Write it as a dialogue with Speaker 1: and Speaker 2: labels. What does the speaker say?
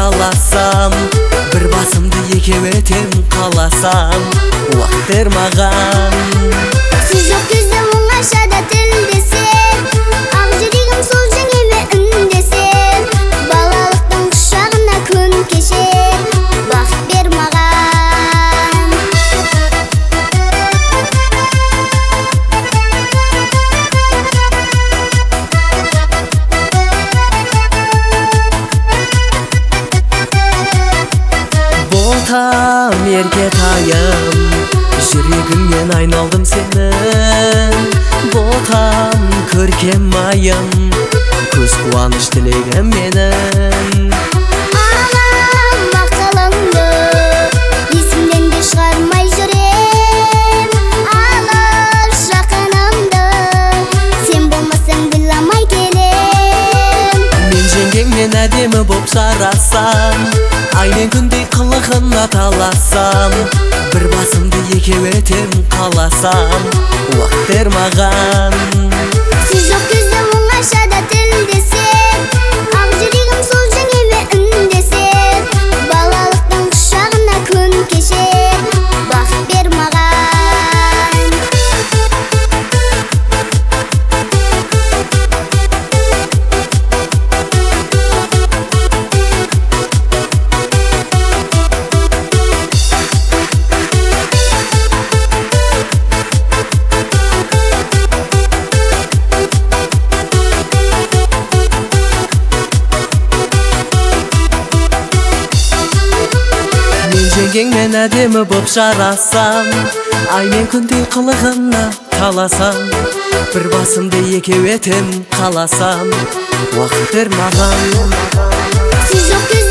Speaker 1: таласам, бір басымды екеу етем қаласам, уақыт маған.
Speaker 2: Сіз жоқ кезде оңашада тілдесем, ақ жүрегім сол жеңеме үндесем, балалықтың құшағына күн кешер, бақыт бер маған.
Speaker 1: Ботам еркетайым, жүрегімнен айналдым сенің. Ботам көркем айым, көз қуаныш тілегім менің.
Speaker 2: Ағам мақталыңды есімнен де шығармай жүрем, алыс жақынымды сен болмасаң біламай келем.
Speaker 1: Мен жеңгеңмен әдемі боп жарасам, аймен күндей қылығына таласам, бір басымды екеу етем қаласам, уақыт бер маған.
Speaker 2: Сіз жоқ кезде оңашада тілдесем, ақ жүрегім сол жеңеме үндесем, балалықтың құшағына күн кешер, бақыт бер маған.
Speaker 1: Мен жеңгеңмен әдемі боп жарасам, аймен күндей қылығына таласам, бір басымды екеу етем қаласам, уақыт бер маған.
Speaker 2: Сіз жоқ